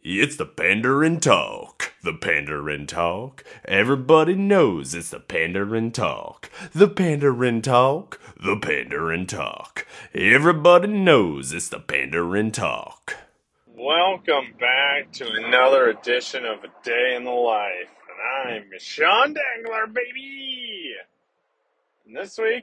It's the Pandarin Talk. The Pandarin Talk. Everybody knows it's the Pandarin Talk. The Pandarin Talk. The Pandarin Talk. Everybody knows it's the Pandarin Talk. Welcome back to another edition of A Day in the Life. And I'm Sean Dangler, baby! And this week,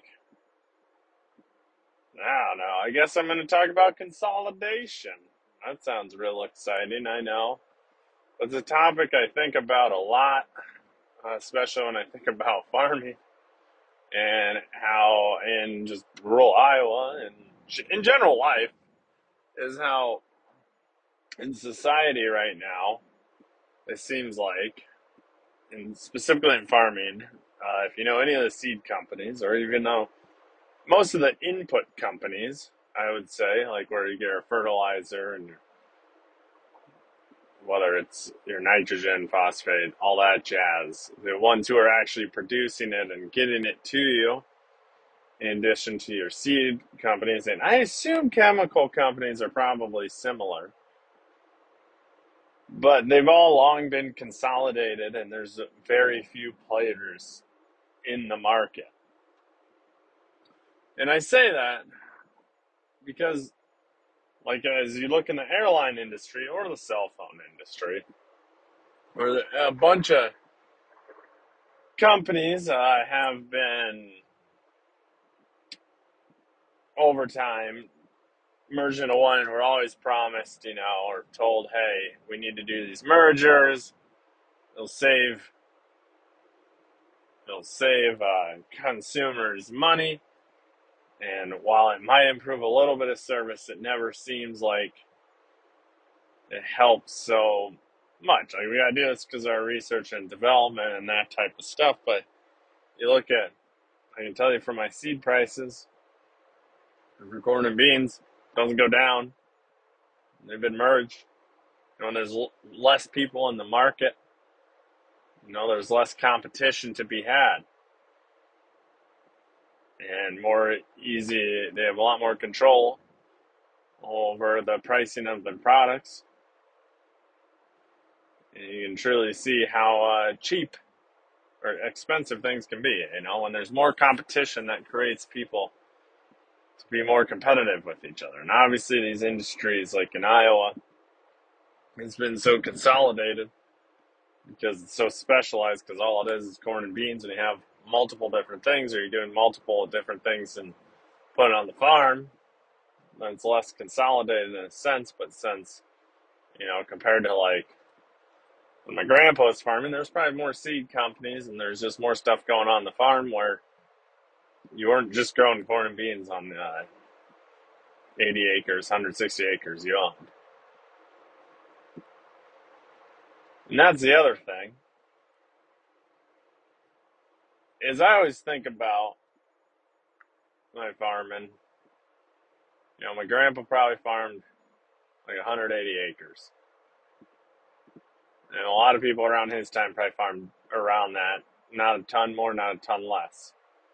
I don't know, I guess I'm going to talk about consolidation. That sounds real exciting, I know. But it's a topic I think about a lot, especially when I think about farming and how in just rural Iowa and in general life is how in society right now, it seems like, and specifically in farming, if you know any of the seed companies, or even though most of the input companies, I would say, like where you get your fertilizer and whether it's your nitrogen, phosphate, all that jazz, the ones who are actually producing it and getting it to you, in addition to your seed companies, and I assume chemical companies are probably similar, but they've all long been consolidated and there's very few players in the market. And I say that because, like, as you look in the airline industry or the cell phone industry, where a bunch of companies have been, over time, merged into one, and we're always promised, or told, hey, we need to do these mergers. It'll save consumers money. And while it might improve a little bit of service, it never seems like it helps so much. Like, we gotta do this because of our research and development and that type of stuff. But you look at, I can tell you from my seed prices, for corn and beans, doesn't go down. They've been merged. When there's less people in the market, there's less competition to be had. And more easy, they have a lot more control over the pricing of their products. And you can truly see how cheap or expensive things can be. When there's more competition, that creates people to be more competitive with each other. And obviously, these industries, like in Iowa, it's been so consolidated because it's so specialized, because all it is corn and beans, and you have multiple different things, or you're doing multiple different things and put it on the farm, then it's less consolidated in a sense. But since, compared to like when my grandpa was farming, there's probably more seed companies and there's just more stuff going on the farm, where you weren't just growing corn and beans on 80 acres, 160 acres you owned. And that's the other thing, is I always think about my farming. My grandpa probably farmed like 180 acres. And a lot of people around his time probably farmed around that. Not a ton more, not a ton less.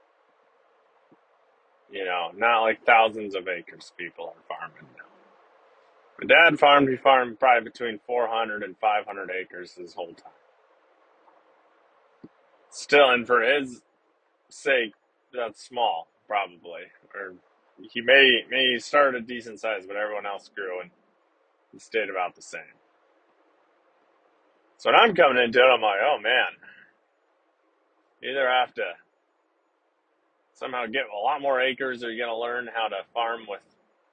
Not like thousands of acres people are farming now. My dad farmed, he farmed probably between 400 and 500 acres his whole time. Still, and for his sake, that's small, probably. Or he may start a decent size, but everyone else grew and he stayed about the same. So when I'm coming into it, I'm like, oh man, you either have to somehow get a lot more acres, or you're going to learn how to farm with,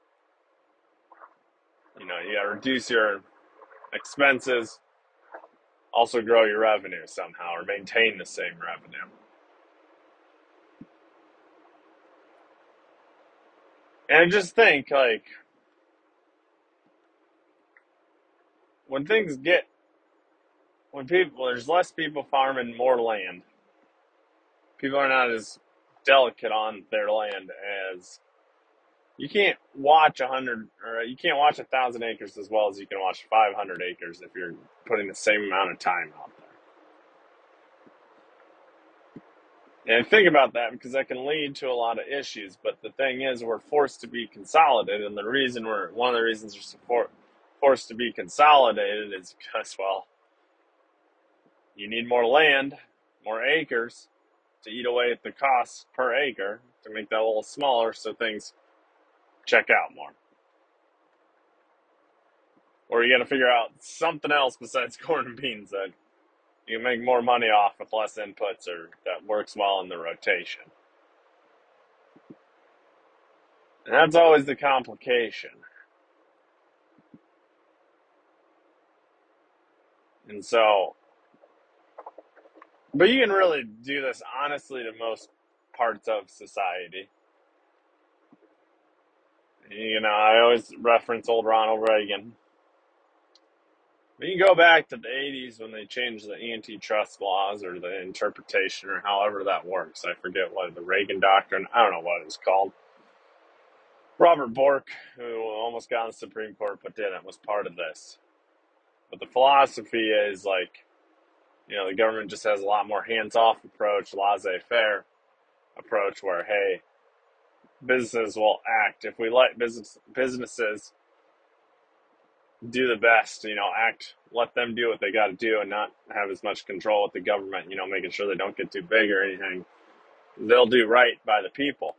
you got to reduce your expenses, also grow your revenue somehow, or maintain the same revenue. And I just think, like, when there's less people farming more land, people are not as delicate on their land as, you can't watch 1,000 acres as well as you can watch 500 acres if you're putting the same amount of time out there. And think about that, because that can lead to a lot of issues. But the thing is, we're forced to be consolidated, and one of the reasons we're forced to be consolidated is because, well, you need more land, more acres to eat away at the cost per acre to make that a little smaller so things check out more. Or you got to figure out something else besides corn and beans that you can make more money off with less inputs or that works well in the rotation. And that's always the complication. And so, but you can really do this honestly to most parts of society. You know, I always reference old Ronald Reagan. But you go back to the 80s when they changed the antitrust laws or the interpretation or however that works. I forget what the Reagan Doctrine, I don't know what it's called. Robert Bork, who almost got on the Supreme Court but didn't, was part of this. But the philosophy is like, you know, the government just has a lot more hands-off approach, laissez-faire approach where, hey, businesses will act. If we let businesses do the best, you know, let them do what they got to do and not have as much control with the government, you know, making sure they don't get too big or anything, they'll do right by the people.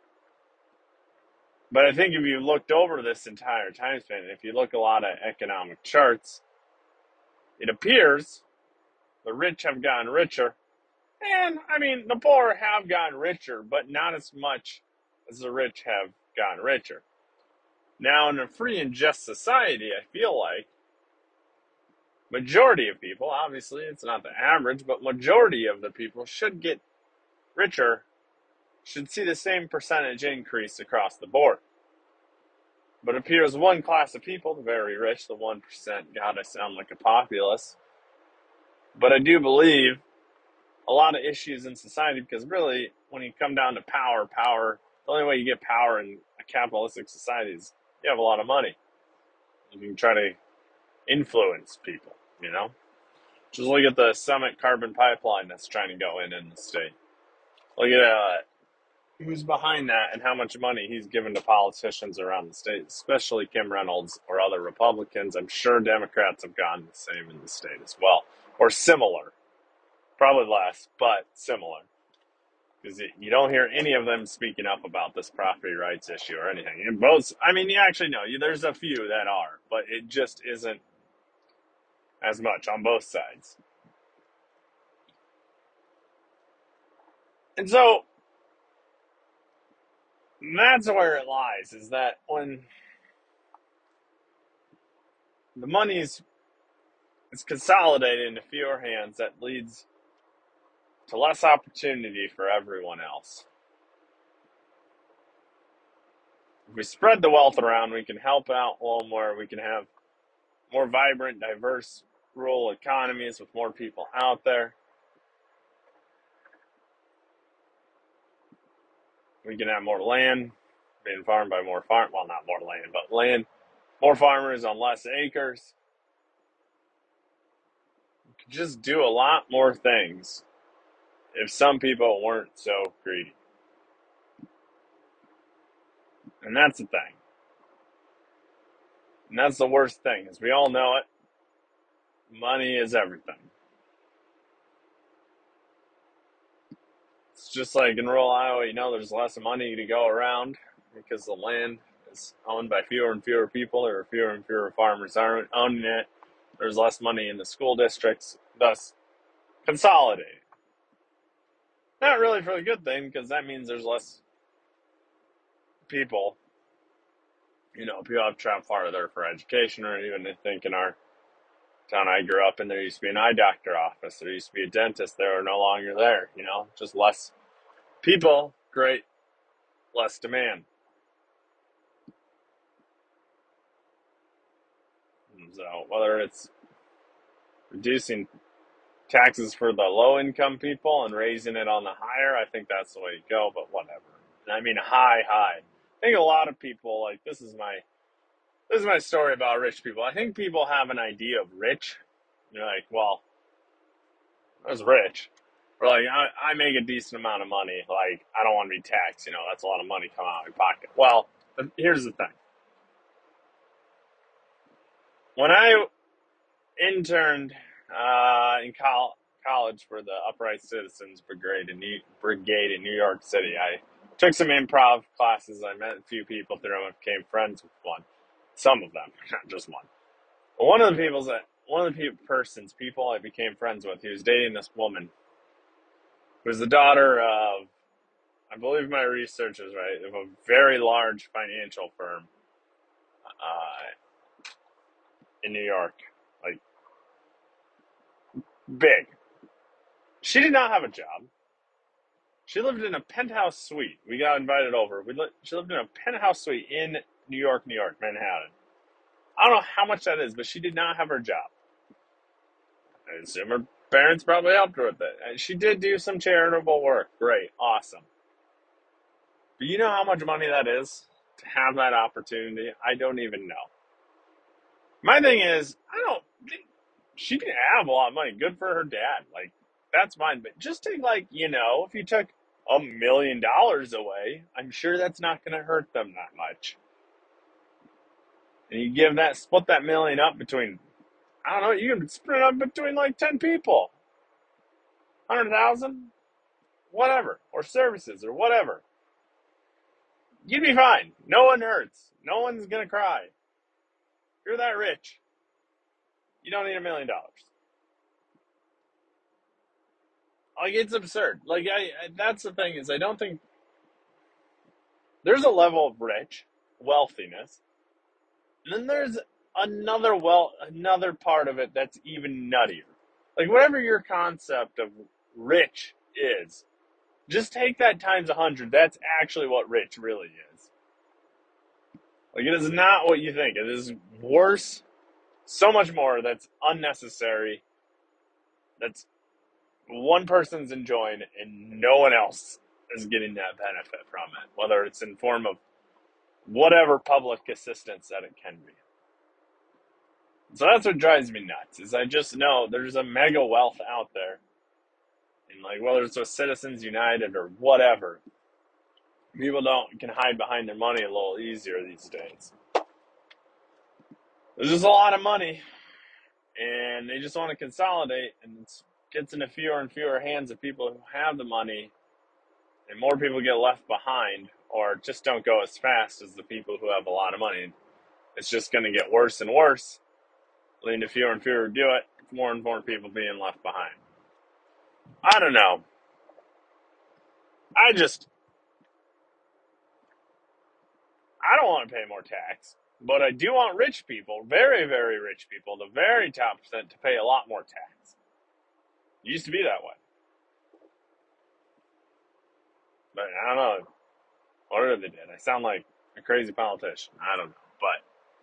But I think if you looked over this entire time span, if you look a lot at economic charts, it appears the rich have gotten richer. And, I mean, the poor have gotten richer, but not as much as the rich have gotten richer. Now, in a free and just society, I feel like majority of people, obviously it's not the average, but majority of the people should get richer, should see the same percentage increase across the board. But it appears one class of people, the very rich, the 1%, God, I sound like a populist, but I do believe a lot of issues in society, because really, when you come down to power, the only way you get power in a capitalistic society is you have a lot of money. You can try to influence people, you know? Just look at the Summit carbon pipeline that's trying to go in the state. Look at who's behind that and how much money he's given to politicians around the state, especially Kim Reynolds or other Republicans. I'm sure Democrats have gotten the same in the state as well, or similar. Probably less, but similar. Because you don't hear any of them speaking up about this property rights issue or anything. And both, I mean, you actually know, there's a few that are, but it just isn't as much on both sides. And so that's where it lies, is that when the money is consolidated into fewer hands, that leads to less opportunity for everyone else. If we spread the wealth around, we can help out a little more. We can have more vibrant, diverse rural economies with more people out there. We can have more land being farmed by more well, not more land, but land, more farmers on less acres. We could just do a lot more things if some people weren't so greedy. And that's the thing. And that's the worst thing, is we all know it. Money is everything. It's just like in rural Iowa, there's less money to go around because the land is owned by fewer and fewer people, or fewer and fewer farmers aren't owning it. There's less money in the school districts, thus consolidating. Not really for the good thing, because that means there's less people. People have to travel farther for education, or even I think in our town I grew up in, there used to be an eye doctor office. There used to be a dentist. They are no longer there, just less people, great, less demand. And so whether it's reducing taxes for the low income people and raising it on the higher, I think that's the way to go, but whatever. And I mean high. I think a lot of people, like, this is my story about rich people. I think people have an idea of rich. You're like, well, I was rich. Or like, I make a decent amount of money. Like, I don't want to be taxed. That's a lot of money coming out of my pocket. Well, here's the thing. when I interned in college for the Upright Citizens Brigade in New York City, I took some improv classes. I met a few people through them and became friends with one. Some of them, not just one. But one of the people I became friends with, he was dating this woman who was the daughter of, I believe my research is right, of a very large financial firm in New York. Like, big. She did not have a job. She lived in a penthouse suite. We got invited over. She lived in a penthouse suite in New York, Manhattan. I don't know how much that is, but she did not have her job. I assume her parents probably helped her with it. And she did do some charitable work. Great. Awesome. But you know how much money that is to have that opportunity? I don't even know. My thing is, she can have a lot of money. Good for her dad. Like, that's fine. But just take, if you took $1 million away, I'm sure that's not going to hurt them that much. And you split that million up between, I don't know, you can split it up between 10 people. 100,000, whatever, or services, or whatever. You'd be fine. No one hurts. No one's going to cry. If you're that rich, you don't need $1 million. It's absurd. That's the thing is, I don't think there's a level of wealthiness, and then there's another part of it that's even nuttier. Whatever your concept of rich is, just take that times 100. That's actually what rich really is. It is not what you think. It is worse. So much more that's unnecessary. That's one person's enjoying and no one else is getting that benefit from it, whether it's in form of whatever public assistance that it can be. So that's what drives me nuts, is I just know there's a mega wealth out there. And whether it's with Citizens United or whatever, people can hide behind their money a little easier these days. There's just a lot of money, and they just want to consolidate, and it gets into fewer and fewer hands of people who have the money, and more people get left behind, or just don't go as fast as the people who have a lot of money. It's just going to get worse and worse, leading to fewer and fewer who do it, more and more people being left behind. I don't know. I don't want to pay more tax, but I do want rich people, very, very rich people, the very top percent, to pay a lot more tax. It used to be that way. But I don't know. Whatever they did. I sound like a crazy politician. I don't know. But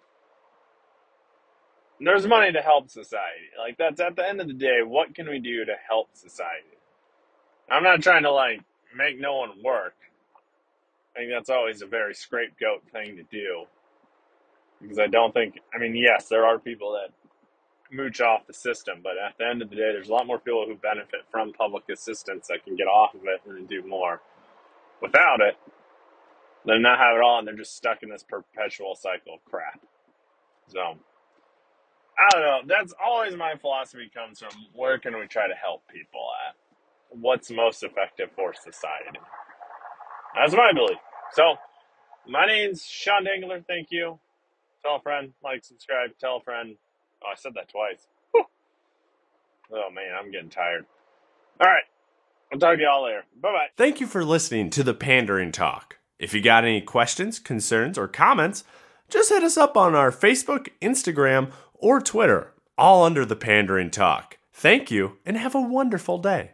there's money to help society. That's at the end of the day, what can we do to help society? I'm not trying to, make no one work. I think that's always a very scapegoat thing to do. Because I don't think, yes, there are people that mooch off the system, but at the end of the day, there's a lot more people who benefit from public assistance that can get off of it and do more. Without it, they're not have it all, and they're just stuck in this perpetual cycle of crap. So, I don't know. That's always my philosophy comes from, where can we try to help people at? What's most effective for society? That's my belief. So, my name's Sean Dangler. Thank you. Tell a friend, subscribe, tell a friend. Oh, I said that twice. Whew. Oh, man, I'm getting tired. All right. I'll talk to y'all later. Bye-bye. Thank you for listening to the Pandering Talk. If you got any questions, concerns, or comments, just hit us up on our Facebook, Instagram, or Twitter, all under the Pandering Talk. Thank you, and have a wonderful day.